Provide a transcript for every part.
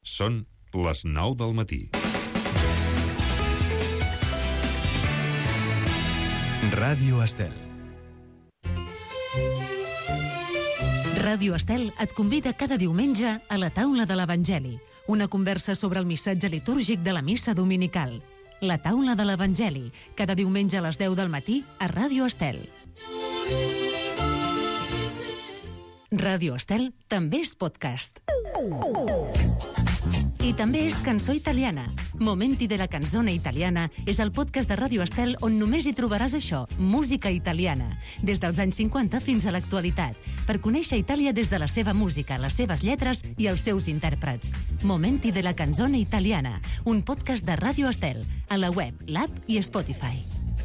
Són les 9 del matí. Ràdio Estel. Ràdio Estel et convida cada diumenge a la taula de l'Evangeli, una conversa sobre el missatge litúrgic de la missa dominical. La taula de l'Evangeli, cada diumenge a les 10 del matí a Ràdio Estel. Ràdio Estel també és podcast. I també és cançó italiana. Momenti de la canzone italiana és el podcast de Ràdio Estel on només hi trobaràs això, música italiana, des dels anys 50 fins a l'actualitat, per conèixer Itàlia des de la seva música, les seves lletres i els seus intèrprets. Momenti de la canzone italiana, un podcast de Ràdio Estel, a la web, l'app i Spotify.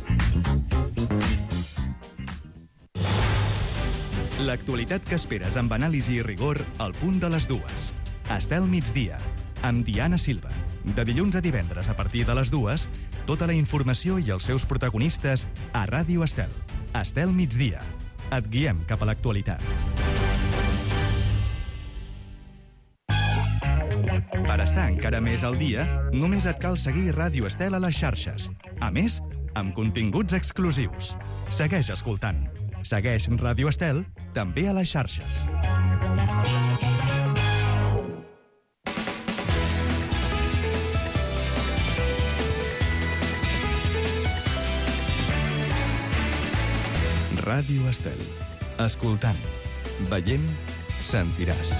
L'actualitat que esperes amb anàlisi i rigor al punt de les 2. Estel migdia, amb Diana Silva. De dilluns a divendres a partir de les 2, tota la informació i els seus protagonistes a Ràdio Estel. Estel migdia. Et guiem cap a l'actualitat. Per estar encara més al dia, només et cal seguir Ràdio Estel a les xarxes. A més, amb continguts exclusius. Segueix escoltant. Segueix Ràdio Estel també a les xarxes. Ràdio Estel. Escoltant, veient, sentiràs.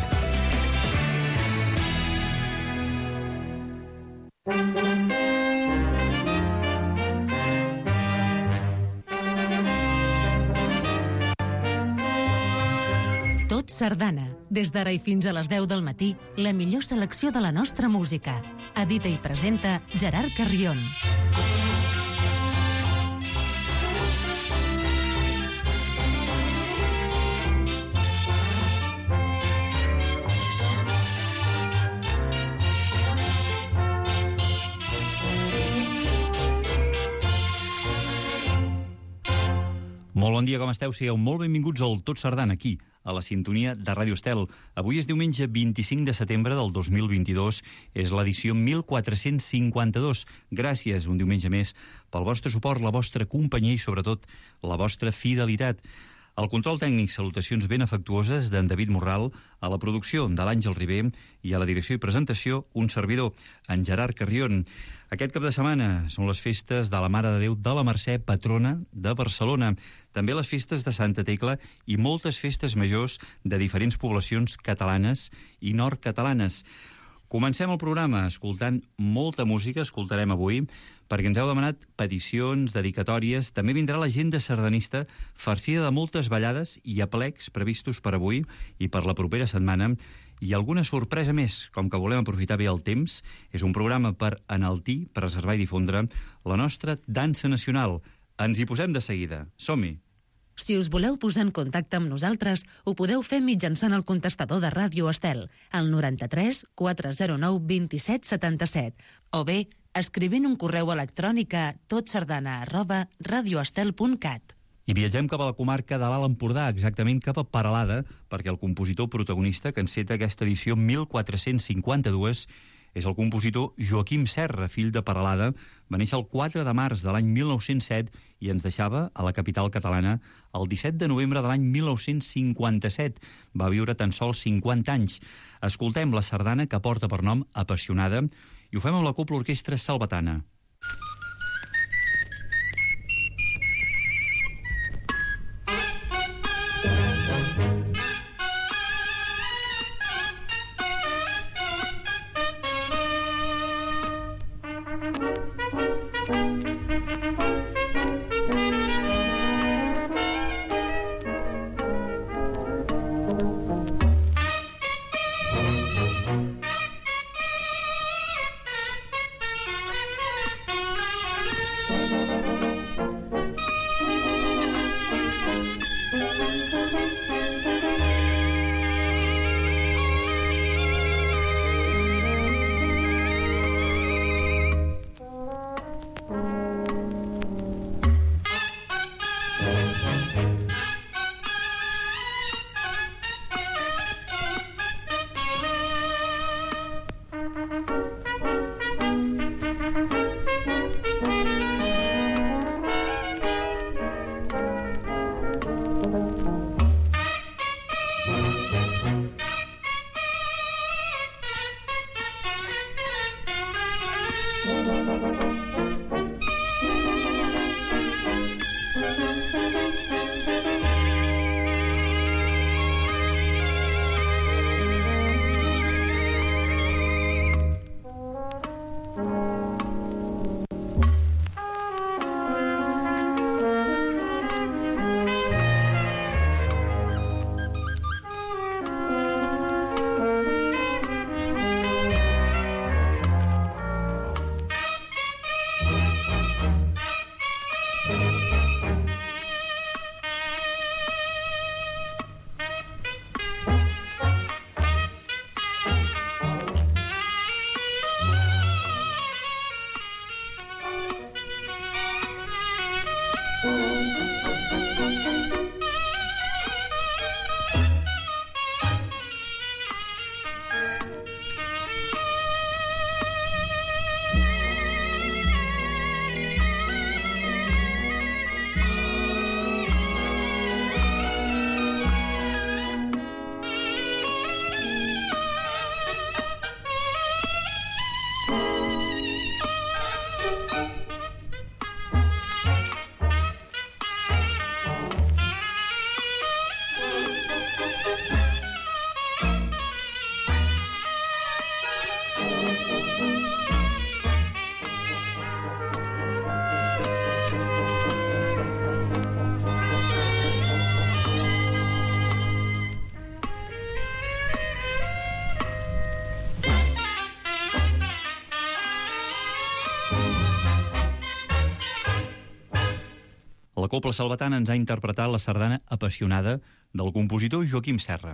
Tot Sardana. Des d'ara i fins a les 10 del matí, la millor selecció de la nostra música. Edita i presenta Gerard Carrion. Molt bon dia, com esteu? Sigueu molt benvinguts al Tot Sardana, aquí, a la sintonia de Ràdio Estel. Avui és diumenge 25 de setembre del 2022, és l'edició 1452. Gràcies, un diumenge més, pel vostre suport, la vostra companyia i, sobretot, la vostra fidelitat. Al control tècnic, salutacions ben afectuoses d'en David Morral, a la producció de l'Àngel Ribé i a la direcció i presentació, un servidor, en Gerard Carrion. Aquest cap de setmana són les festes de la Mare de Déu de la Mercè, patrona de Barcelona. També les festes de Santa Tecla i moltes festes majors de diferents poblacions catalanes i nord-catalanes. Comencem el programa escoltant molta música, escoltarem avui, perquè ens heu demanat peticions, dedicatòries, també vindrà l'agenda sardanista farcida de moltes ballades i aplecs previstos per avui i per la propera setmana, i alguna sorpresa més, com que volem aprofitar bé el temps. És un programa per enaltir, preservar i difondre la nostra dansa nacional. Ens hi posem de seguida. Som-hi! Si us voleu posar en contacte amb nosaltres, ho podeu fer mitjançant el contestador de Ràdio Estel, al 93 409 27 77, o bé escrivint un correu electrònic a totsardana@radioestel.cat. I viatgem cap a la comarca de l'Alt Empordà, exactament cap a Peralada, perquè el compositor protagonista que enceta aquesta edició 1452 és el compositor Joaquim Serra, fill de Peralada. Va néixer el 4 de març de l'any 1907 i ens deixava a la capital catalana el 17 de novembre de l'any 1957. Va viure tan sols 50 anys. Escoltem la sardana que porta per nom Apassionada i ho fem amb la Cobla Orquestra Salvatana. La Cobla Salvatana ens ha interpretat la sardana apassionada del compositor Joaquim Serra.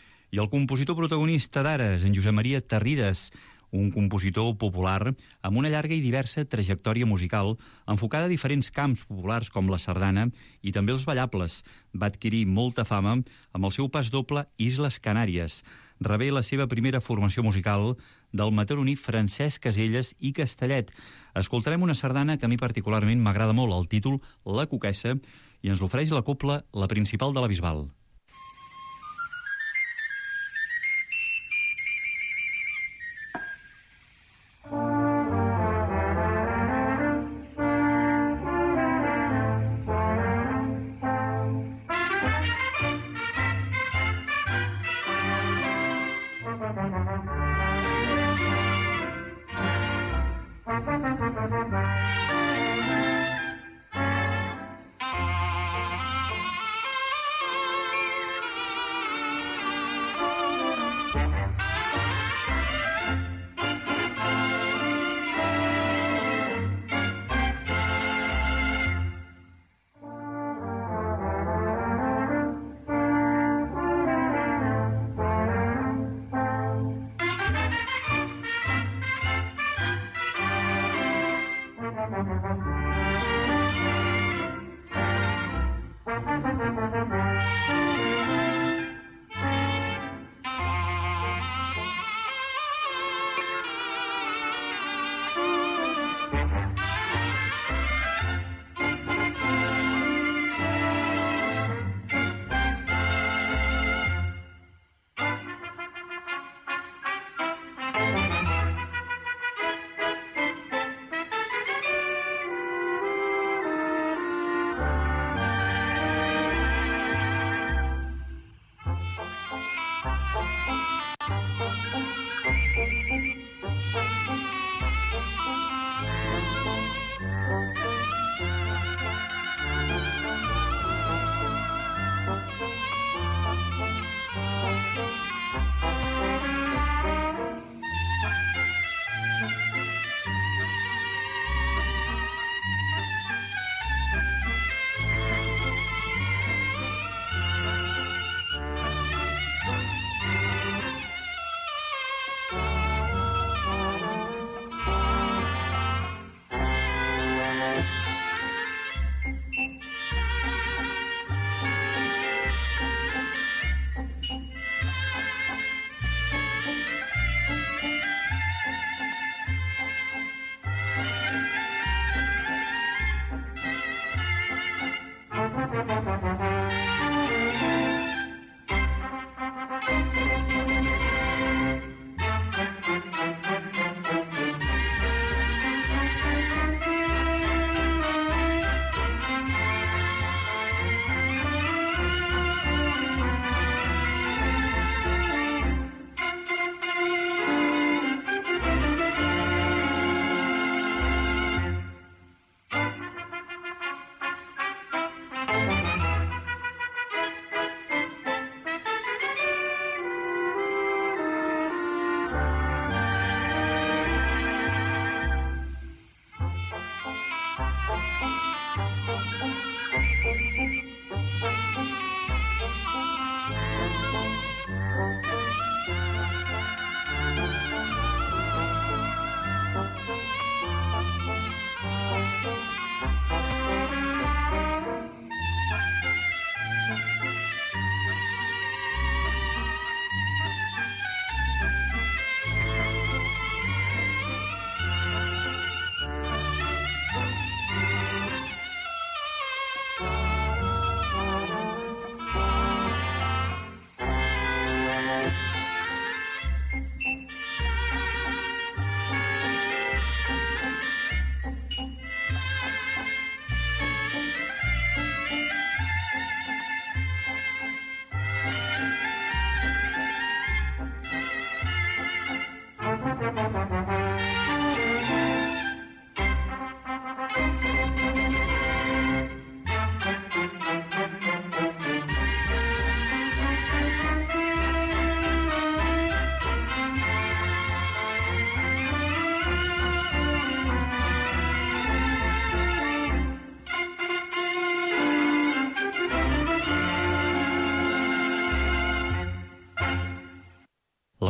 I el compositor protagonista d'ara és en Josep Maria Tarrides, un compositor popular amb una llarga i diversa trajectòria musical enfocada a diferents camps populars com la sardana i també els ballables. Va adquirir molta fama amb el seu pas doble Isles Canàries. Rebé la seva primera formació musical del mataroní Francesc Caselles i Castellet. Escoltarem una sardana que a mi particularment m'agrada molt, el títol La Coquessa, i ens l'ofereix la cobla La Principal de la Bisbal.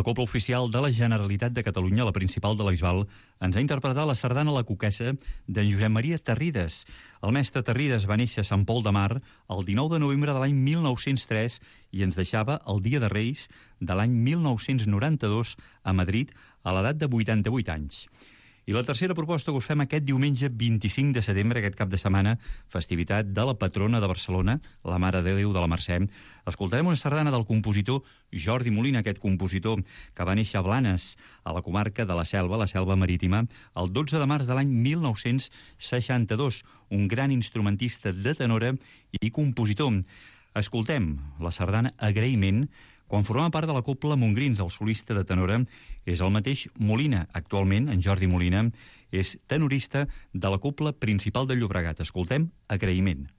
Cobla Oficial de la Generalitat de Catalunya, la principal de la Bisbal, ens ha interpretat la sardana La Coquessa d'en Josep Maria Terrides. El mestre Terrides va néixer a Sant Pol de Mar el 19 de novembre de l'any 1903 i ens deixava el Dia de Reis de l'any 1992 a Madrid a l'edat de 88 anys. I la tercera proposta que us fem aquest diumenge 25 de setembre, aquest cap de setmana, festivitat de la patrona de Barcelona, la Mare de Déu de la Mercè. Escoltarem una sardana del compositor Jordi Molina, aquest compositor que va néixer a Blanes, a la comarca de la Selva Marítima, el 12 de març de l'any 1962. Un gran instrumentista de tenora i compositor. Escoltem la sardana Agraïment, quan formava part de la Cobla Montgrins. El solista de tenora és el mateix Molina. Actualment, en Jordi Molina és tenorista de la Cobla Principal de Llobregat. Escoltem Agraïment.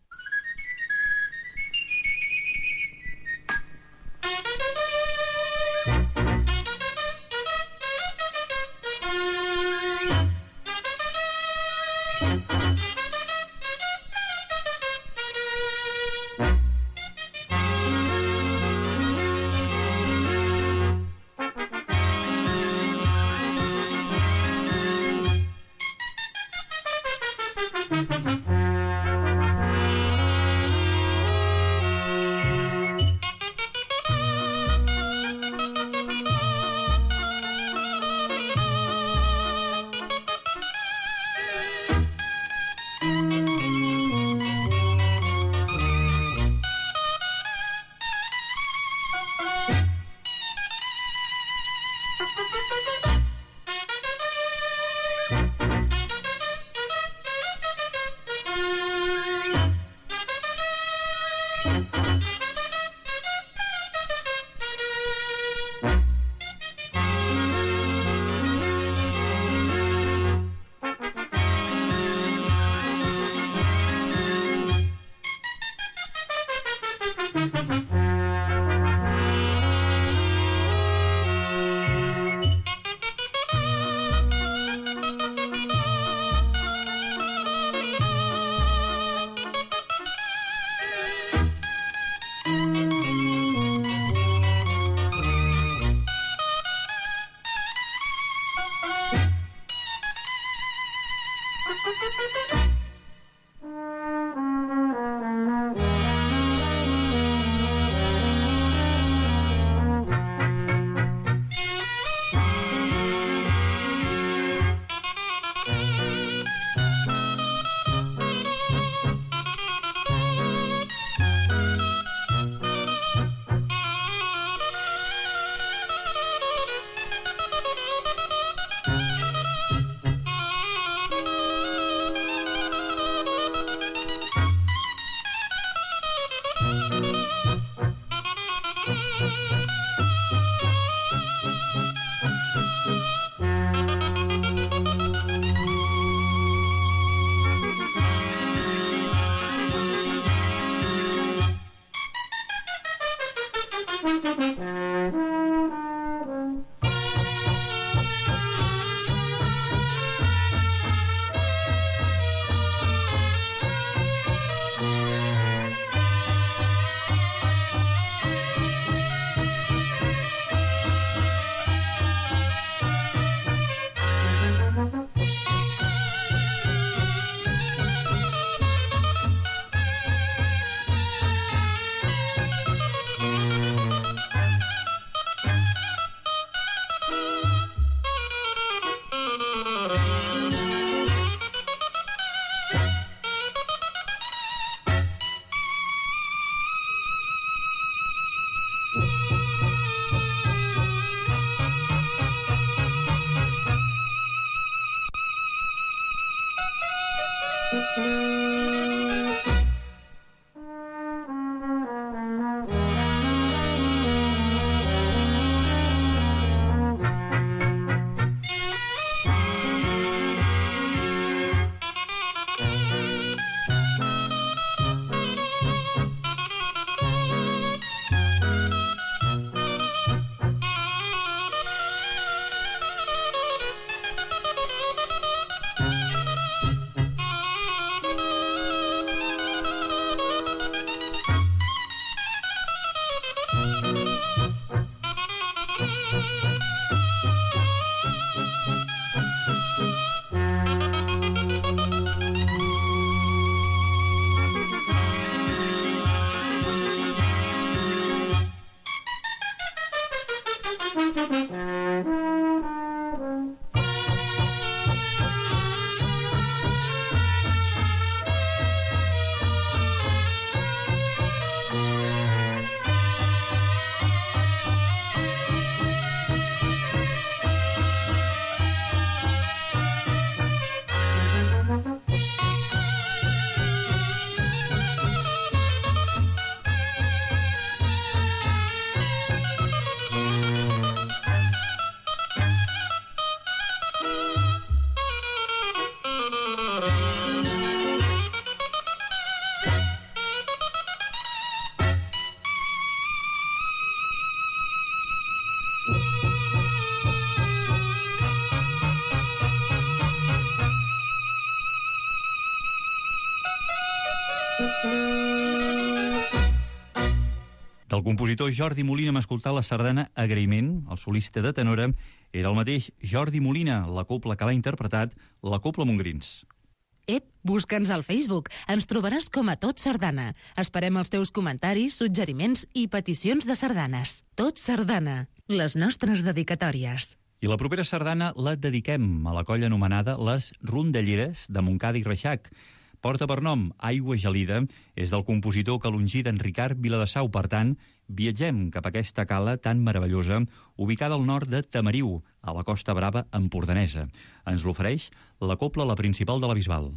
Del compositor Jordi Molina hem escoltat la sardana Agraïment. El solista de tenora era el mateix Jordi Molina. La copla que l'ha interpretat, la Copla Montgrins. Ep, busca'ns al Facebook. Ens trobaràs com a Tot Sardana. Esperem els teus comentaris, suggeriments i peticions de sardanes. Tot Sardana, les nostres dedicatòries. I la propera sardana la dediquem a la colla anomenada les Rondelleres de Montcada i Reixac. Porta per nom Aigua Gelida, és del compositor calongí d'en Ricard Viladesau. Per tant, viatgem cap a aquesta cala tan meravellosa, ubicada al nord de Tamariu, a la Costa Brava empordanesa. Ens l'ofereix la copla La Principal de la Bisbal.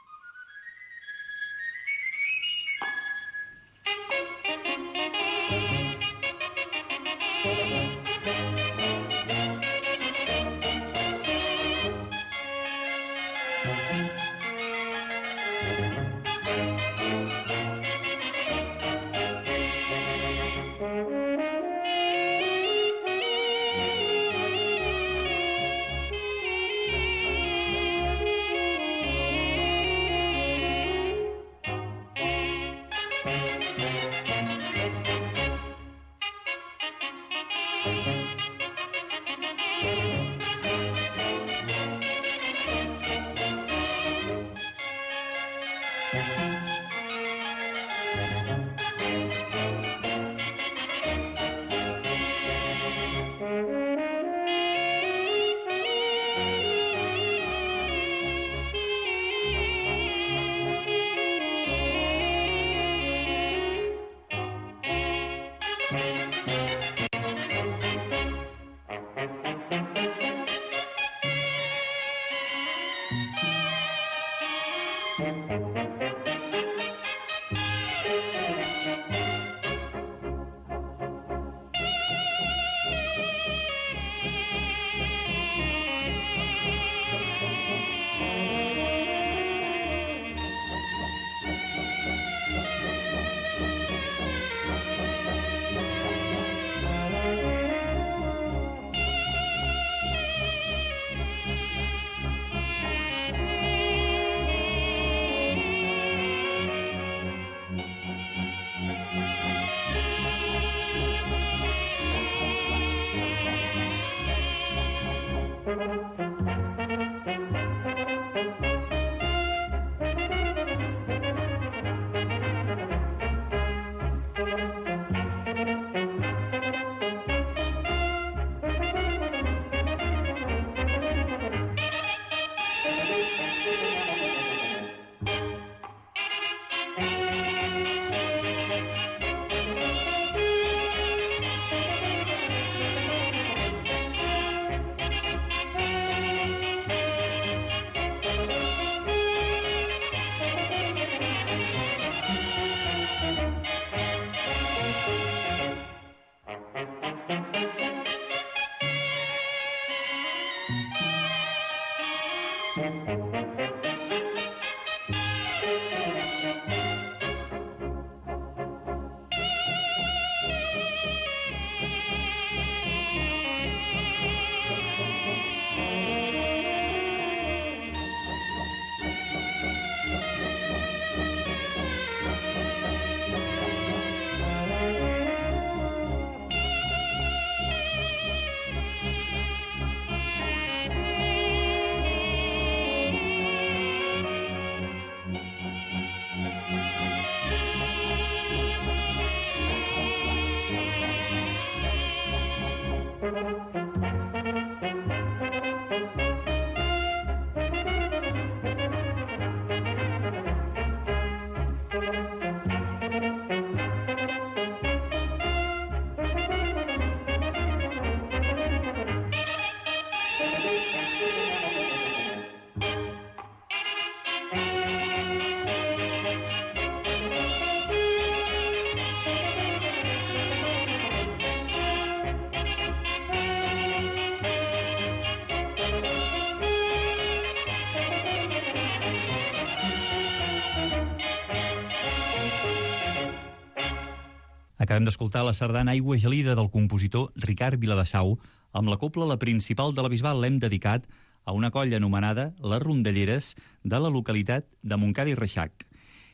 Acabem d'escoltar la sardana Aigua Gelida del compositor Ricard Viladesau amb la copla La Principal de la Bisbal. L'hem dedicat a una colla anomenada les Rondelleres de la localitat de Montcada i Reixac.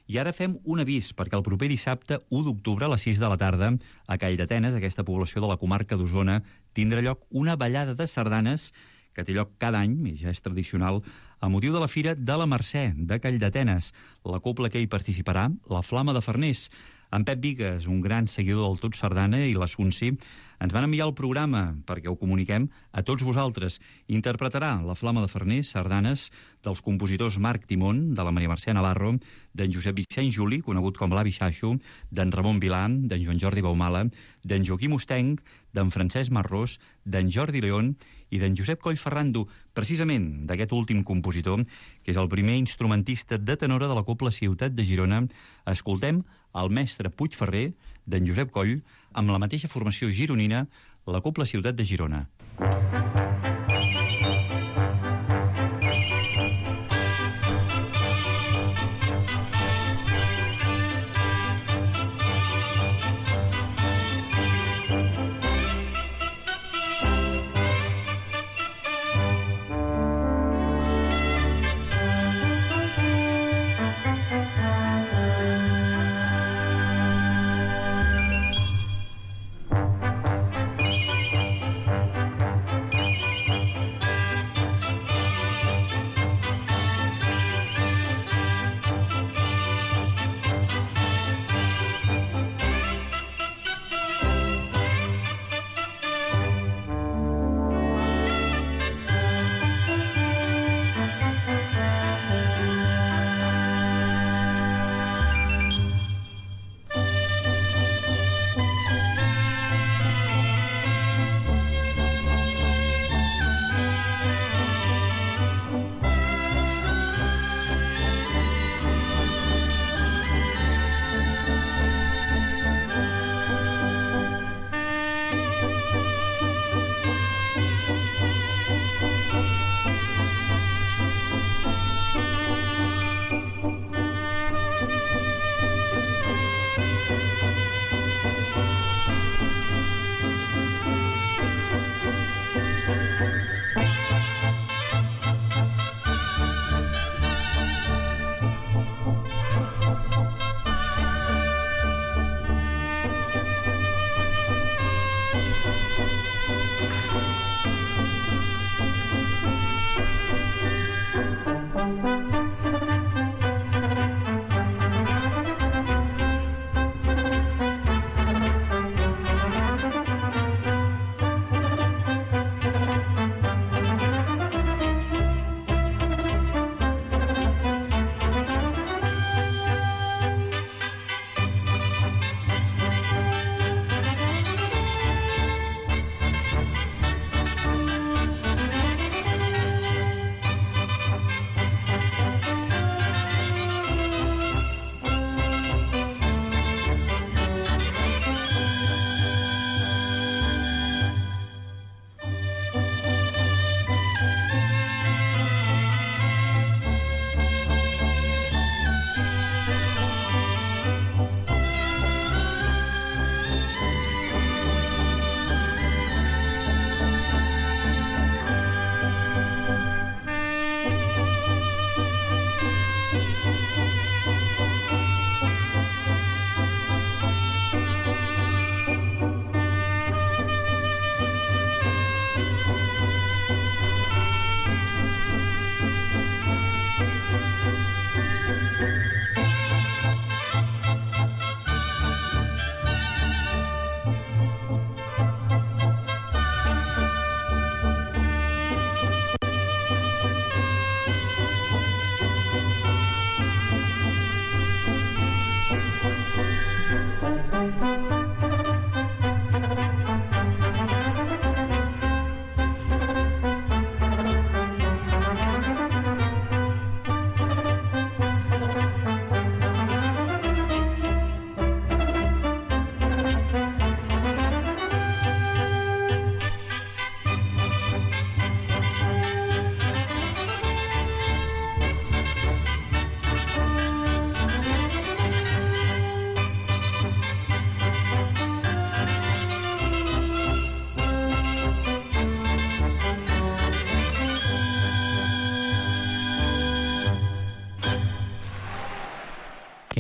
I ara fem un avís, perquè el proper dissabte, 1 d'octubre, a les 6 de la tarda, a Calldetenes, aquesta població de la comarca d'Osona, tindrà lloc una ballada de sardanes que té lloc cada any, i ja és tradicional, a motiu de la Fira de la Mercè, de Calldetenes. La cobla que hi participarà, la Flama de Farners. En Pep Vigues, un gran seguidor del Tot Sardana, i l'Assunci, ens van enviar el programa perquè ho comuniquem a tots vosaltres. Interpretarà la Flama de Farners, sardanes, dels compositors Marc Timón, de la Maria Mercè Navarro, d'en Josep Vicent Juli, conegut com l'Avi Xaixo, d'en Ramon Vilan, d'en Joan Jordi Baumala, d'en Joaquim Ostenc, d'en Francesc Marrós, d'en Jordi León i d'en Josep Coll Ferrando, precisament d'aquest últim compositor, que és el primer instrumentista de tenora de la Cobla Ciutat de Girona. Escoltem el mestre Puigferrer, d'en Josep Coll, amb la mateixa formació gironina, la Cobla Ciutat de Girona.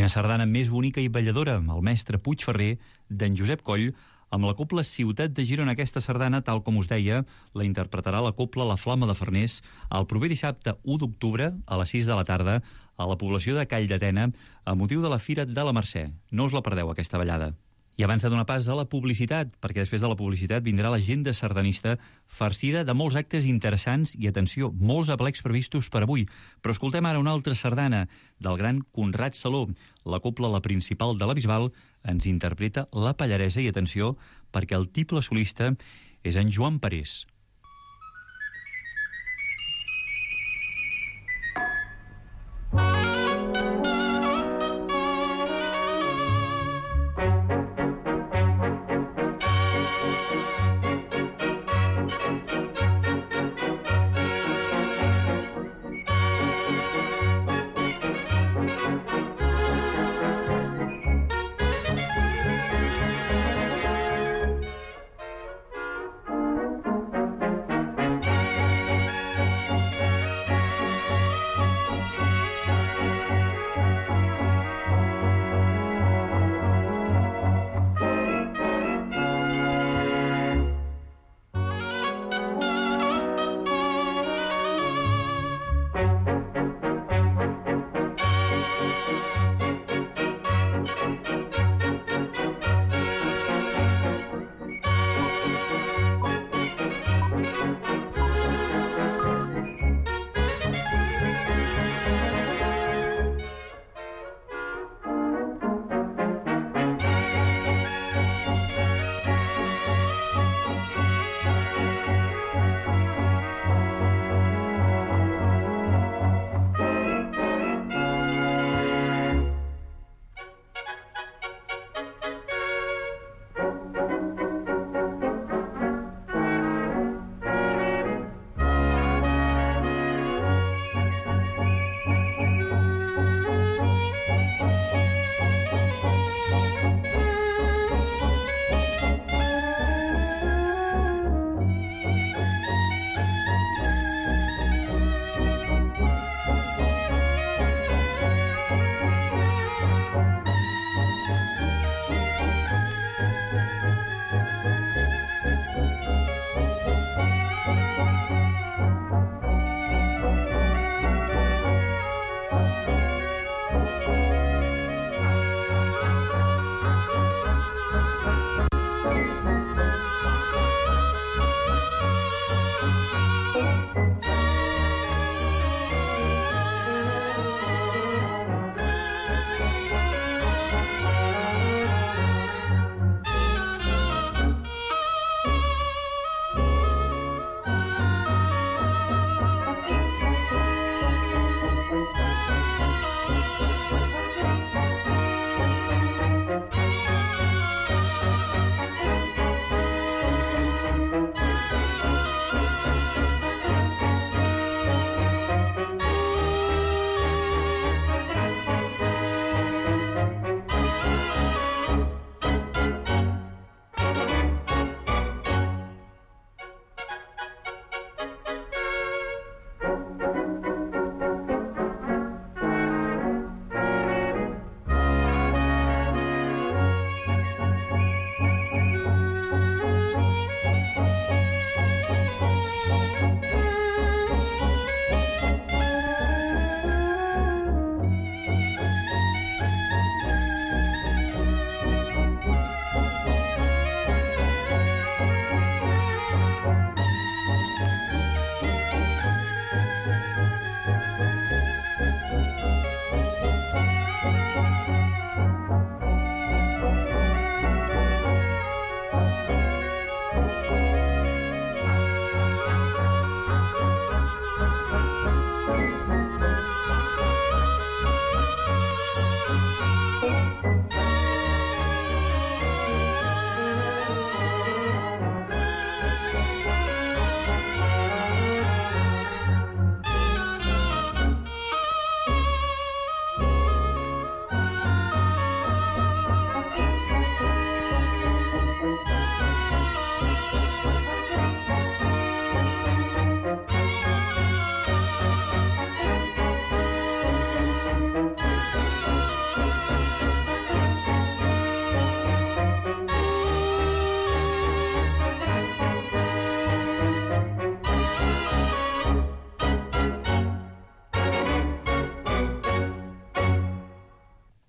Quina sardana més bonica i balladora, el mestre Puigferrer, d'en Josep Coll, amb la cobla Ciutat de Girona. Aquesta sardana, tal com us deia, la interpretarà la cobla La Flama de Farners el proper dissabte 1 d'octubre a les 6 de la tarda a la població de Call d'Atena a motiu de la Fira de la Mercè. No us la perdeu, aquesta ballada. I abans de donar pas a la publicitat, perquè després de la publicitat vindrà l'agenda sardanista farcida de molts actes interessants i, atenció, molts aplecs previstos per avui. Però escoltem ara una altra sardana del gran Conrad Saló. La cobla La Principal de la Bisbal ens interpreta la Pallaresa i, atenció, perquè el tiple solista és en Joan Parés.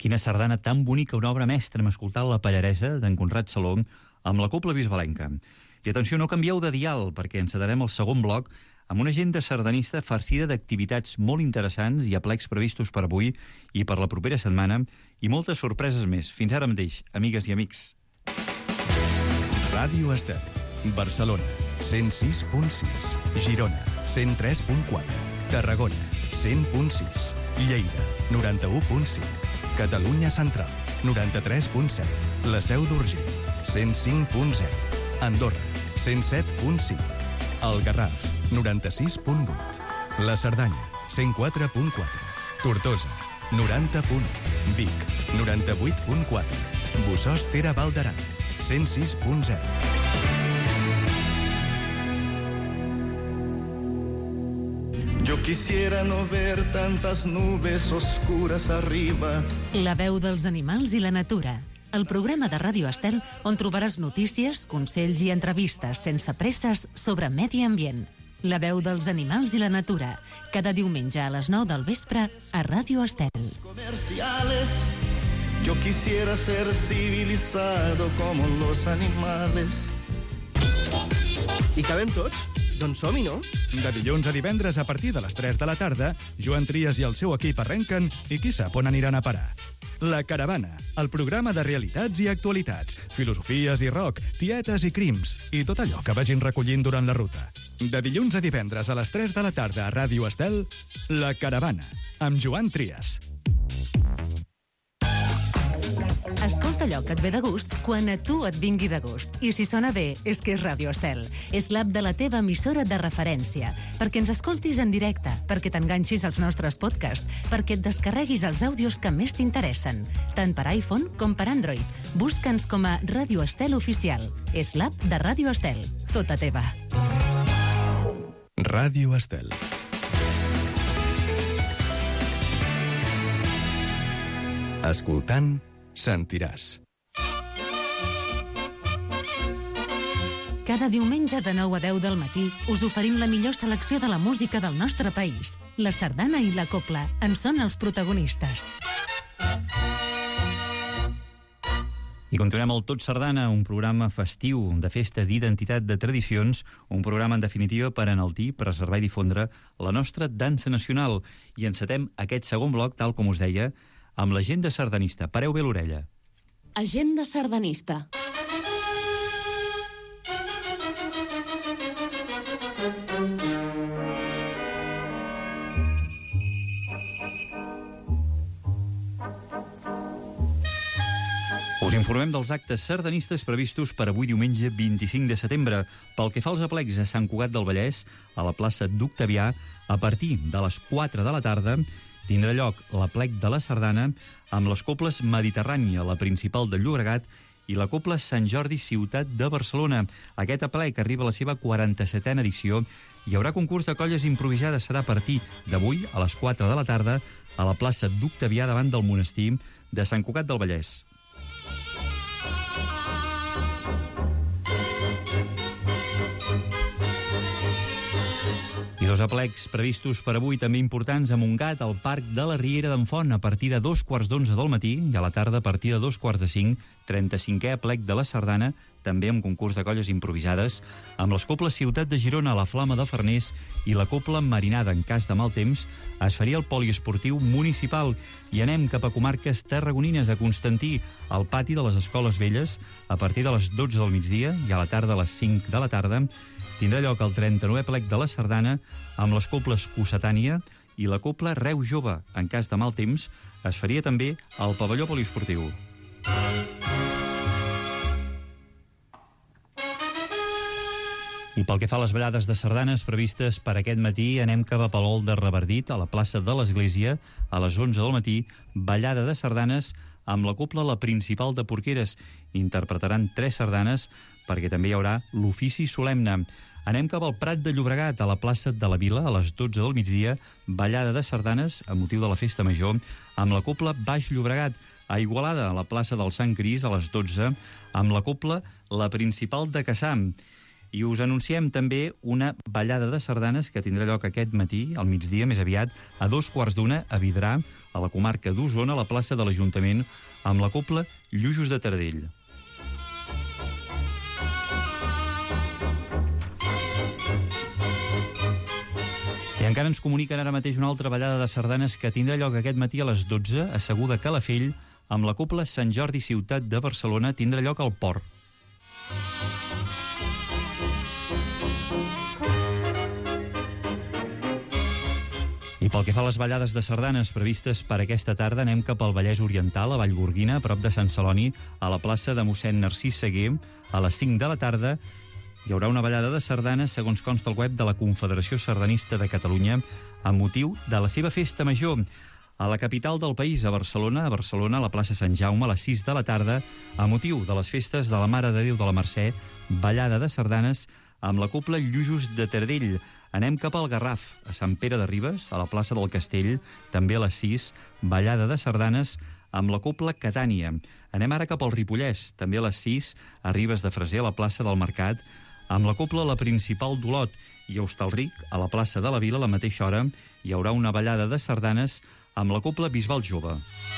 Quina sardana tan bonica, una obra mestra. Hem escoltat La Pallaresa d'en Conrad Salom amb la Cobla Bisbalenca. I atenció, no canvieu de dial, perquè encetarem el segon bloc amb una agenda sardanista farcida d'activitats molt interessants i aplecs previstos per avui i per la propera setmana, i moltes sorpreses més. Fins ara mateix, amigues i amics. Ràdio Estel, Barcelona, 106.6, Girona, 103.4, Tarragona, 100.6, Lleida, 91.5, Catalunya Central, 93.7, La Seu d'Urgell, 105.0, Andorra, 107.5, El Garraf, 96.8, La Cerdanya, 104.4, Tortosa, 90.1, Vic, 98.4, Bossòst-Tere Val d'Aran, 106.0. Yo quisiera no ver tantas nubes oscuras arriba. La veu dels animals i la natura. El programa de Ràdio Estel on trobaràs notícies, consells i entrevistes sense presses sobre medi ambient. La veu dels animals i la natura. Cada diumenge a les 9 del vespre a Ràdio Estel. Comerciales. Yo quisiera ser civilizado como los animales. Hi cabem tots? Doncs som-hi, no? De dilluns a divendres a partir de les 3 de la tarda, Joan Trias i el seu equip arrenquen i qui sap on aniran a parar. La Caravana, el programa de realitats i actualitats, filosofies i rock, tietes i crims i tot allò que vagin recollint durant la ruta. De dilluns a divendres a les 3 de la tarda a Ràdio Estel, La Caravana, amb Joan Trias. Escolta allò que et ve de gust quan a tu et vingui de gust. I si sona bé, és que és Ràdio Estel. És l'app de la teva emissora de referència. Perquè ens escoltis en directe, perquè t'enganxis als nostres podcasts, perquè et descarreguis els àudios que més t'interessen. Tant per iPhone com per Android. Busca'ns com a Ràdio Estel Oficial. És l'app de Ràdio Estel. Tota teva. Ràdio Estel. Escoltant, sentiràs. Cada diumenge de 9 a 10 del matí us oferim la millor selecció de la música del nostre país. La sardana i la cobla en són els protagonistes. I continuem el Tot Sardana, un programa festiu, de festa, d'identitat, de tradicions, un programa, en definitiva, per enaltir, preservar i difondre la nostra dansa nacional. I encetem aquest segon bloc, tal com us deia, amb l'agenda sardanista. Pareu bé l'orella. Agenda sardanista. Us informem dels actes sardanistes previstos per avui diumenge 25 de setembre. Pel que fa als aplecs a Sant Cugat del Vallès, a la plaça d'Octavià, a partir de les 4 de la tarda, tindrà lloc l'aplec de la sardana amb les cobles Mediterrània, la principal de Llobregat, i la cobla Sant Jordi Ciutat de Barcelona. Aquest aplec arriba a la seva 47a edició. Hi haurà concurs de colles improvisades. Serà a partir d'avui, a les 4 de la tarda, a la plaça d'Octavià davant del monestir de Sant Cugat del Vallès. I dos aplecs previstos per avui també importants a Montgat, al Parc de la Riera d'en Font, a partir de 2:45 del matí, i a la tarda a partir de 2:45, 35è aplec de la sardana, també amb concurs de colles improvisades, amb les cobles Ciutat de Girona, la Flama de Farners i la cobla Marinada. En cas de mal temps, es faria el poliesportiu municipal. I anem cap a comarques tarragonines, a Constantí, al pati de les Escoles Velles, a partir de les 12 del migdia, i a la tarda a les 5 de la tarda, tindrà lloc el 39è aplec de la sardana amb les cobles Cossetània i la cobla Reu Jove. En cas de mal temps, es faria també al pavelló poliesportiu. I pel que fa a les ballades de sardanes previstes per aquest matí, anem cap a Palol de Revardit, a la plaça de l'Església, a les 11 del matí, ballada de sardanes amb la cobla La Principal de Porqueres. Interpretaran 3 sardanes perquè també hi haurà l'ofici solemne. Anem cap al Prat de Llobregat, a la plaça de la Vila, a les 12 del migdia, ballada de sardanes a motiu de la Festa Major, amb la cobla Baix Llobregat. A Igualada, a la plaça del Sant Cris, a les 12, amb la cobla La Principal de Cassà. I us anunciem també una ballada de sardanes que tindrà lloc aquest matí, al migdia, més aviat, a 2:15 a Vidrà, a la comarca d'Osona, a la plaça de l'Ajuntament, amb la cobla Llujos de Taradell. I encara ens comuniquen ara mateix una altra ballada de sardanes que tindrà lloc aquest matí a les 12, asseguda a Calafell, amb la cobla Sant Jordi Ciutat de Barcelona, tindrà lloc al Port. I pel que fa a les ballades de sardanes previstes per aquesta tarda, anem cap al Vallès Oriental, a Vallgorguina, a prop de Sant Celoni, a la plaça de mossèn Narcís Seguer, a les 5 de la tarda. Hi haurà una ballada de sardanes, segons consta el web de la Confederació Sardanista de Catalunya, amb motiu de la seva festa major. A la capital del país, a Barcelona, a la plaça Sant Jaume, a les 6 de la tarda, a motiu de les festes de la Mare de Déu de la Mercè, ballada de sardanes amb la cobla Llujos de Taradell. Anem cap al Garraf, a Sant Pere de Ribes, a la plaça del Castell, també a les 6, ballada de sardanes amb la cobla Catània. Anem ara cap al Ripollès, també a les 6, a Ribes de Freser, a la plaça del Mercat, amb la cobla La Principal d'Olot. I a Hostalric, a la plaça de la Vila, a la mateixa hora, hi haurà una ballada de sardanes amb la cobla Bisbal Jove.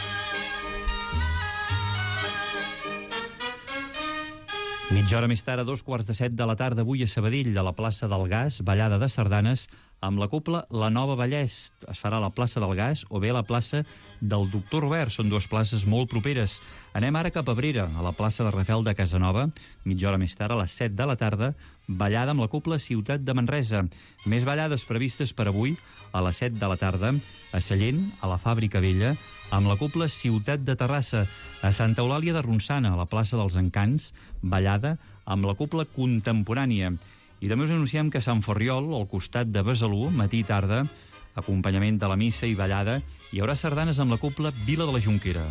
Mitja hora més tard, a 2:15 de la tarda, avui a Sabadell, a la plaça del Gas, ballada de sardanes amb la cobla La Nova Vallès. Es farà a la plaça del Gas o bé a la plaça del Doctor Robert. Són dues places molt properes. Anem ara cap a Abrera, a la plaça de Rafel de Casanova. Mitja hora més tard, a les 7 de la tarda, ballada amb la cobla Ciutat de Manresa. Més ballades previstes per avui, a les 7 de la tarda, a Sallent, a la Fàbrica Vella, amb la cobla Ciutat de Terrassa, a Santa Eulàlia de Ronçana, a la plaça dels Encants, ballada amb la cobla Contemporània. I també us anunciem que a Sant Ferriol, al costat de Besalú, matí i tarda, acompanyament de la missa i ballada, hi haurà sardanes amb la cobla Vila de la Jonquera.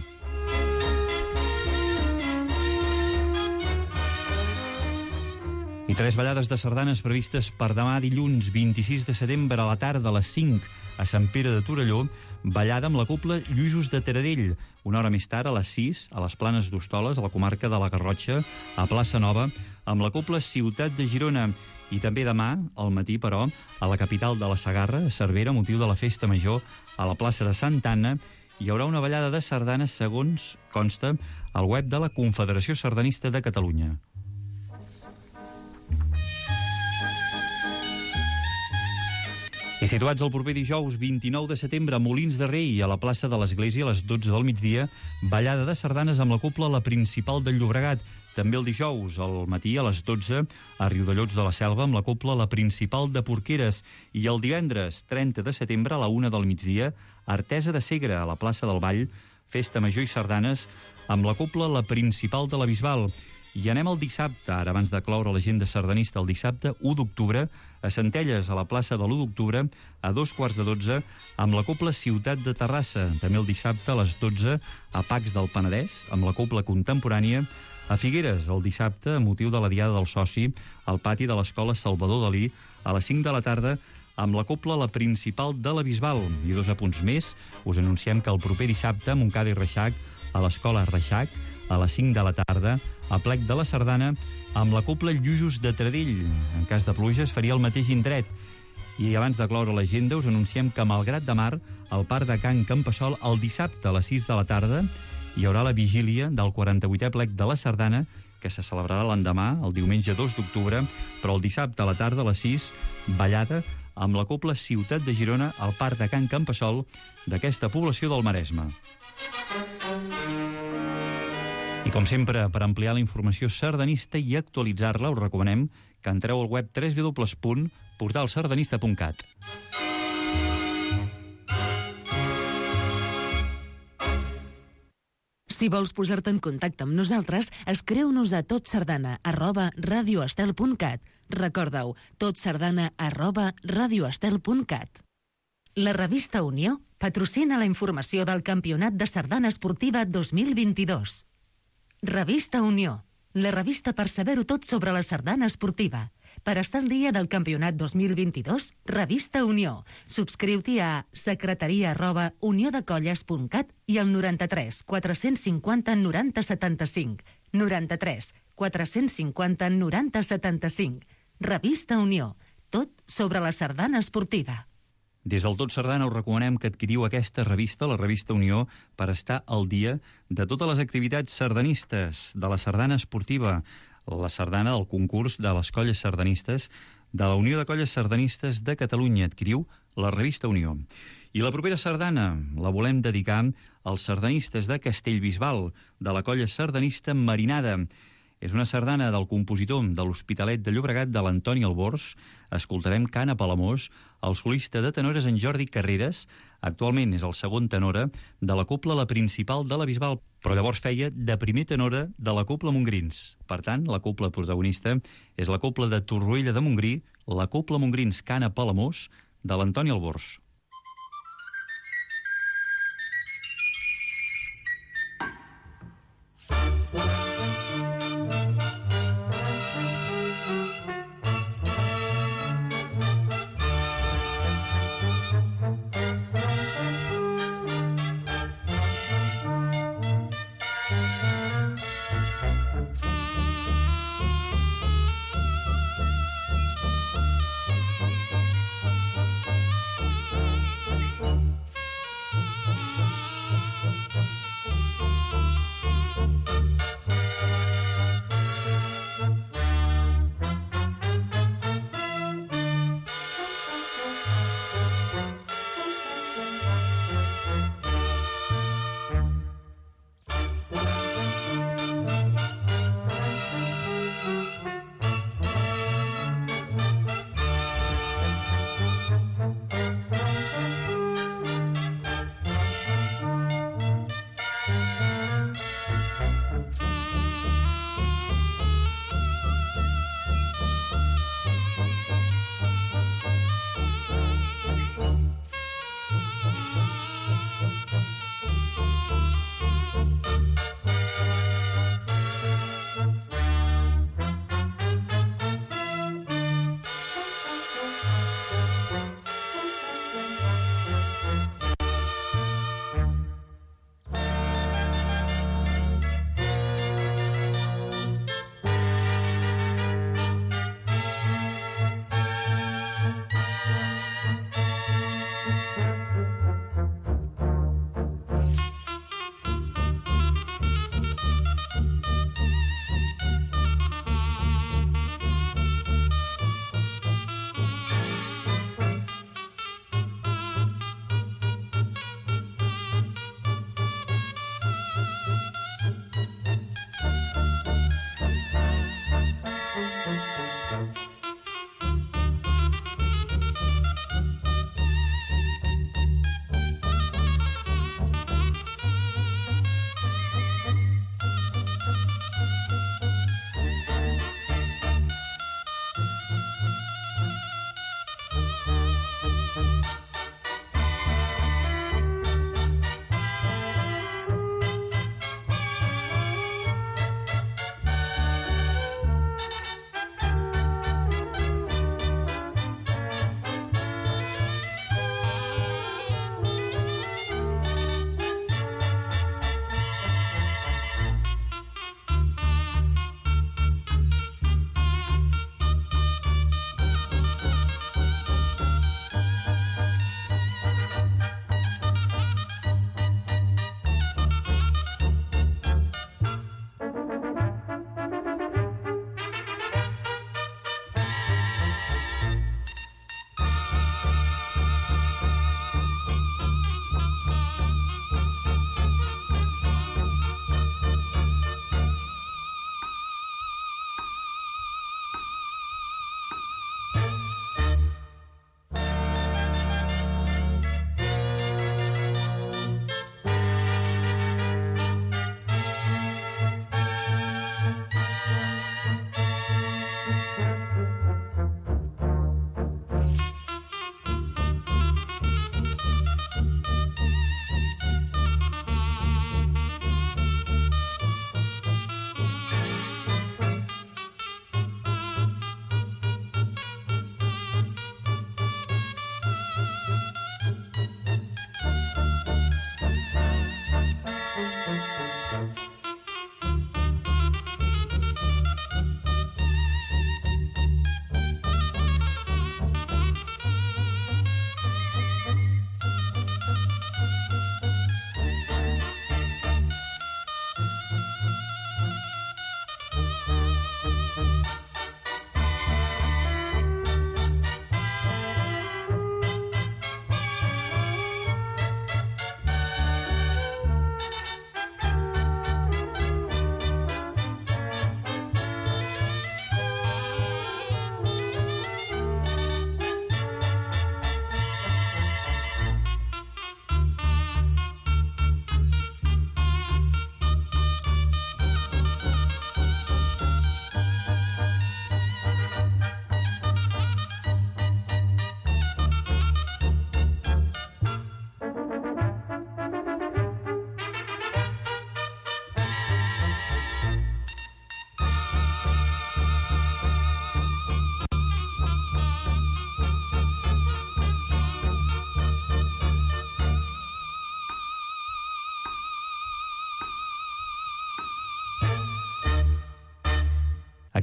I 3 ballades de sardanes previstes per demà dilluns 26 de setembre a la tarda a les 5 a Sant Pere de Torelló, ballada amb la cobla Llujos de Taradell. Una hora més tard, a les 6, a les Planes d'Hostoles, a la comarca de la Garrotxa, a Plaça Nova, amb la cobla Ciutat de Girona. I també demà, al matí, però, a la capital de la Segarra, a Cervera, a motiu de la festa major, a la plaça de Santa Anna, hi haurà una ballada de sardanes, segons consta al web de la Confederació Sardanista de Catalunya. I situats el proper dijous 29 de setembre a Molins de Rei, a la plaça de l'Església, a les 12 del migdia, ballada de sardanes amb la cobla La Principal del Llobregat. També el dijous, al matí, a les 12, a Riudellots de la Selva, amb la cobla La Principal de Porqueres. I el divendres 30 de setembre, a la 1 del migdia, a Artesa de Segre, a la plaça del Vall, festa major i sardanes, amb la cobla La Principal de la Bisbal. I anem al dissabte, ara abans de cloure l'agenda sardanista, el dissabte 1 d'octubre, a Centelles, a la plaça de l'1 d'octubre, a 2:15, amb la cobla Ciutat de Terrassa. També el dissabte, a les 12, a Pacs del Penedès, amb la cobla Contemporània. A Figueres, el dissabte, a motiu de la Diada del Soci, al pati de l'Escola Salvador Dalí, a les 5 de la tarda, amb la cobla La Principal de la Bisbal. I 2 apunts més, us anunciem que el proper dissabte, a Montcada i Reixac, a l'Escola Reixac, a les 5 de la tarda, a Plec de la Sardana, amb la cobla Llujos de Taradell. En cas de pluja es faria el mateix indret. I abans de cloure l'agenda us anunciem que a Malgrat de Mar, al Parc de Can Campassol, el dissabte a les 6 de la tarda, hi haurà la vigília del 48è Plec de la Sardana, que se celebrarà l'endemà, el diumenge 2 d'octubre, però el dissabte a la tarda a les 6, ballada amb la cobla Ciutat de Girona al Parc de Can Campassol d'aquesta població del Maresme. I com sempre, per ampliar la informació sardanista i actualitzar-la, us recomanem que entreu al web www.portalsardanista.cat. Si vols posar-te en contacte amb nosaltres, escriu-nos a totsardana@radioestel.cat. Recorda-ho, totsardana@radioestel.cat. La revista Unió patrocina la informació del Campionat de Sardana Esportiva 2022. Revista Unió, la revista per saber-ho tot sobre la sardana esportiva. Per estar al dia del Campionat 2022, Revista Unió. Subscriu-t'hi a secretaria@uniodecolles.cat i al 93 450 90 75. 93 450 90 75. Revista Unió. Tot sobre la sardana esportiva. Des del Tot Sardana us recomanem que adquiriu aquesta revista, la revista Unió, per estar al dia de totes les activitats sardanistes, de la sardana esportiva, la sardana del concurs de les colles sardanistes, de la Unió de Colles Sardanistes de Catalunya. Adquiriu la revista Unió. I la propera sardana la volem dedicar als sardanistes de Castellbisbal, de la colla sardanista Marinada. És una sardana del compositor de l'Hospitalet de Llobregat, de l'Antoni Albors. Escoltarem Cant a Palamós, el solista de tenores en Jordi Carreras. Actualment és el segon tenora de la cobla La Principal de la Bisbal, però llavors feia de primer tenora de la cobla Montgrins. Per tant, la cobla protagonista és la cobla de Torroella de Montgrí, la cobla Montgrins Cant a Palamós, de l'Antoni Albors.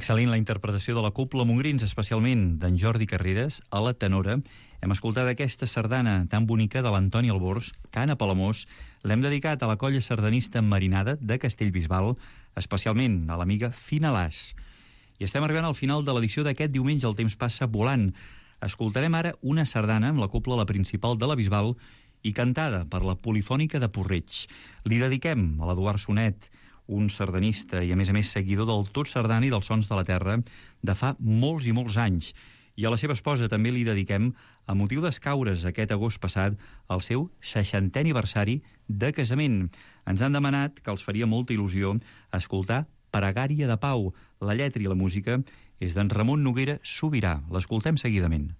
Excel·lent la interpretació de la Cobla Montgrins, especialment d'en Jordi Carreras, a la tenora. Hem escoltat aquesta sardana tan bonica de l'Antoni Albors, Cant a Palamós. L'hem dedicat a la colla sardanista Marinada de Castellbisbal, especialment a l'amiga Fina Las. I estem arribant al final de l'edició d'aquest diumenge. El temps passa volant. Escoltarem ara una sardana amb la cobla La Principal de la Bisbal i cantada per la Polifònica de Porreig. Li dediquem a l'Eduard Sonet, un sardanista i, a més, seguidor del tot sardana i dels sons de la terra de fa molts i molts anys. I a la seva esposa també li dediquem, a motiu d'escaure's aquest agost passat, el seu 60è aniversari de casament. Ens han demanat que els faria molta il·lusió escoltar Pregària de Pau. La lletra i la música és d'en Ramon Noguera Sobirà. L'escoltem seguidament.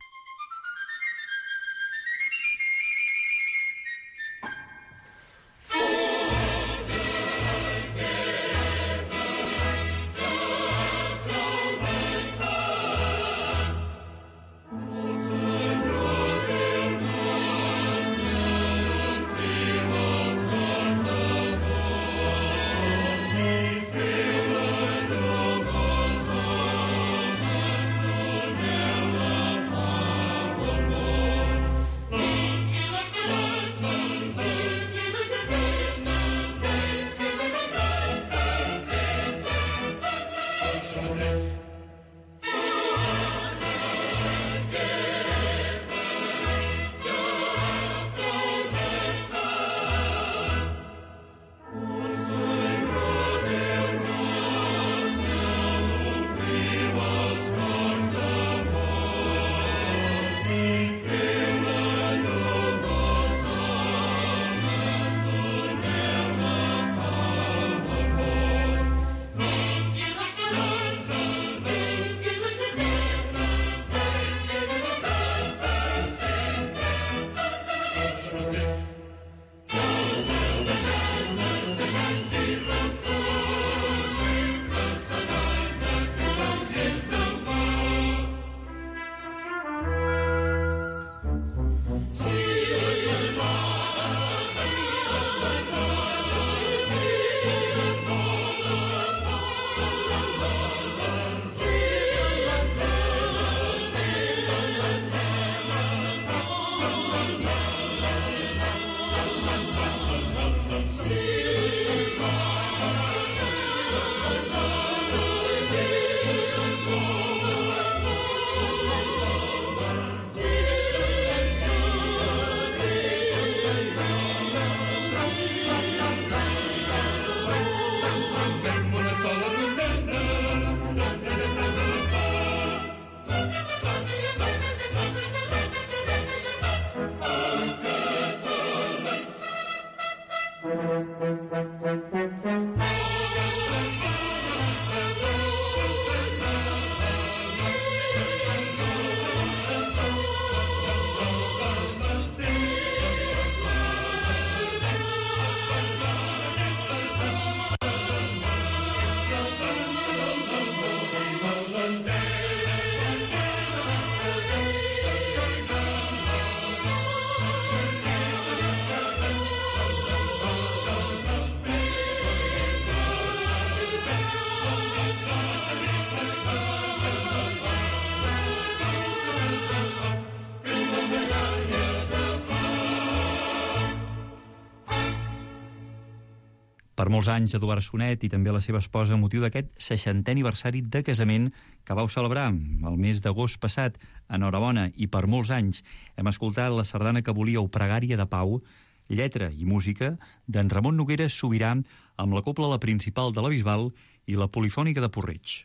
Per molts anys, Eduard Sonet i també la seva esposa, a motiu d'aquest 60è aniversari de casament que vau celebrar el mes d'agost passat. Enhorabona, i per molts anys hem escoltat la sardana que volíeu, Pregària de Pau, lletra i música d'en Ramon Noguera Sobirà, amb la cobla La Principal de la Bisbal i la Polifònica de Porreig.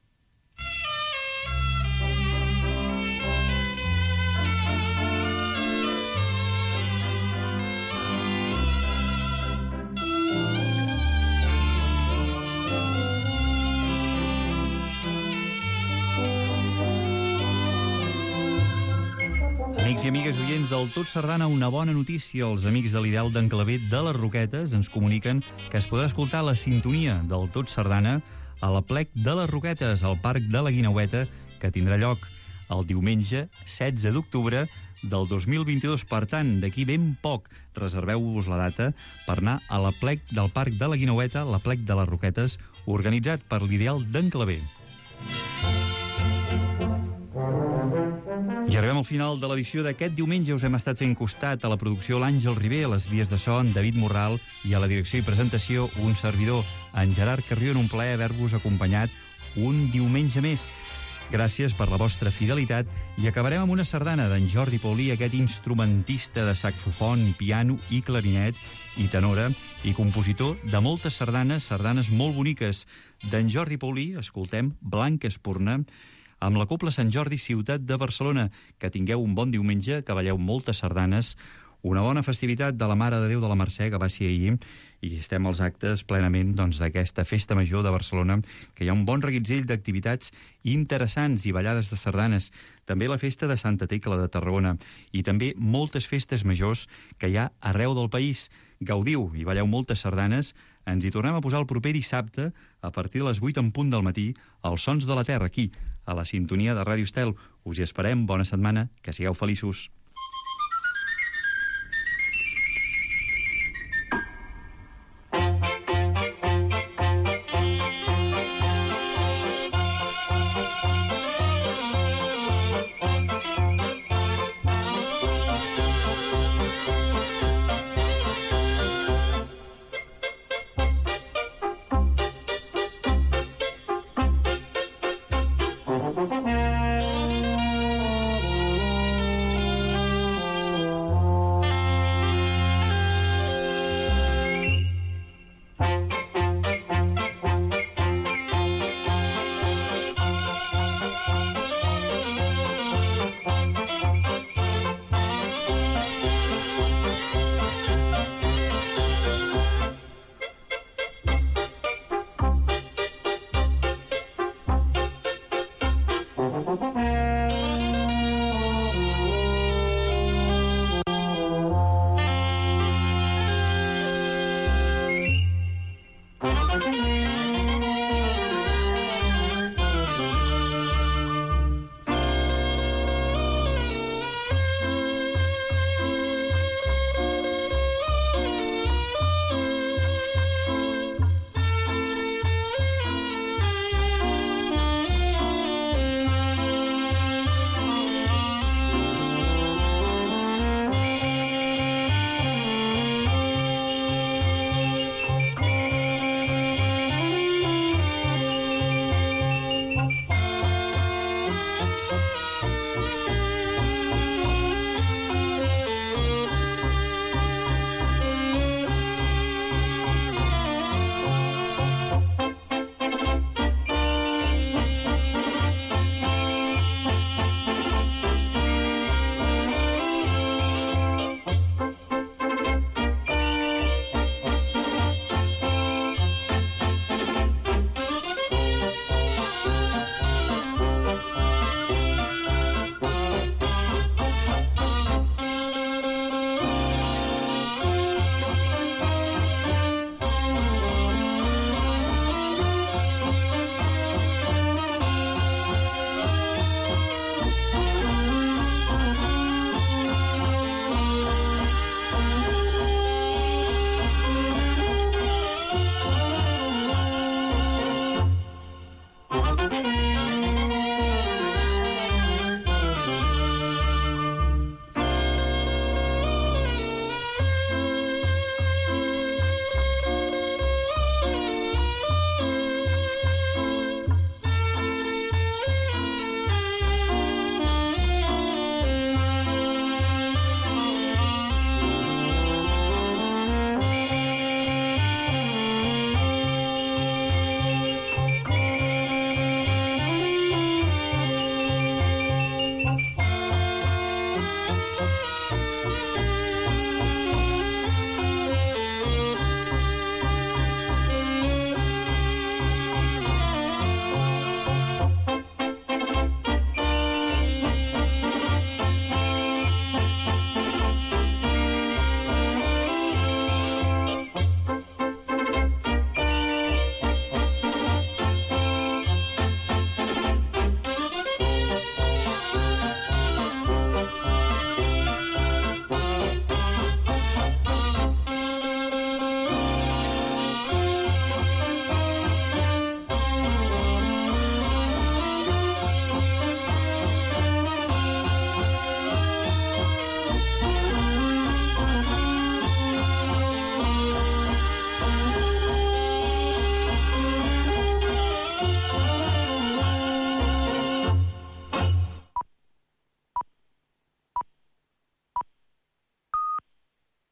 Amics i amigues oients del Tot Sardana, una bona notícia. Els amics de l'Ideal d'en Clavé de les Roquetes ens comuniquen que es podrà escoltar la sintonia del Tot Sardana a la Plec de les Roquetes, al Parc de la Guineueta, que tindrà lloc el diumenge 16 d'octubre del 2022. Per tant, d'aquí ben poc, reserveu-vos la data per anar a la Plec del Parc de la Guineueta, la Plec de les Roquetes, organitzat per l'Ideal d'en Clavé. I arribem al final de l'edició d'aquest diumenge. Us hem estat fent costat a la producció l'Àngel Ribé, a les vies de so en David Morral i a la direcció i presentació un servidor, en Gerard Carrió. En un plaer haver-vos acompanyat un diumenge més. Gràcies per la vostra fidelitat i acabarem amb una sardana d'en Jordi Paulí, aquest instrumentista de saxofon, piano i clarinet i tenora i compositor de moltes sardanes molt boniques. D'en Jordi Paulí escoltem Blanca Espurna amb la Cobla Sant Jordi, ciutat de Barcelona. Que tingueu un bon diumenge, que balleu moltes sardanes, una bona festivitat de la Mare de Déu de la Mercè, que va ser ahir, i estem als actes plenament d'aquesta festa major de Barcelona, que hi ha un bon reguitzell d'activitats interessants i ballades de sardanes. També la festa de Santa Tecla de Tarragona i també moltes festes majors que hi ha arreu del país. Gaudiu i balleu moltes sardanes. Ens hi tornem a posar el proper dissabte a partir de les 8 en punt del matí als Sons de la Terra, aquí, a la sintonia de Ràdio Estel. Us hi esperem, bona setmana, que sigueu feliços.